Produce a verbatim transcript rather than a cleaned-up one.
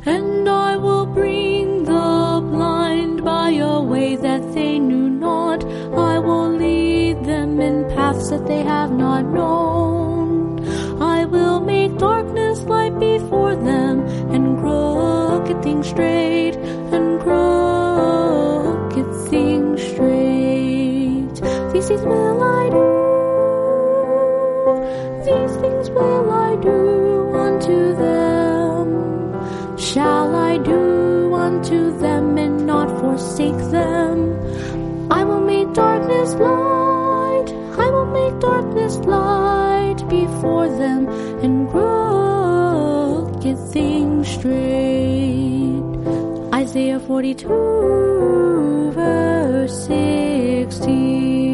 And I will bring the blind by a way that they knew not. I will lead them in paths that they have not known. I will make darkness light before them, and crooked things straight, and crooked things straight. These things will I do, these things will I do unto them. Shall I do unto them and not forsake them? I will make darkness light, I will make darkness light before them, and crooked things straight. Isaiah forty-two, verse sixteen.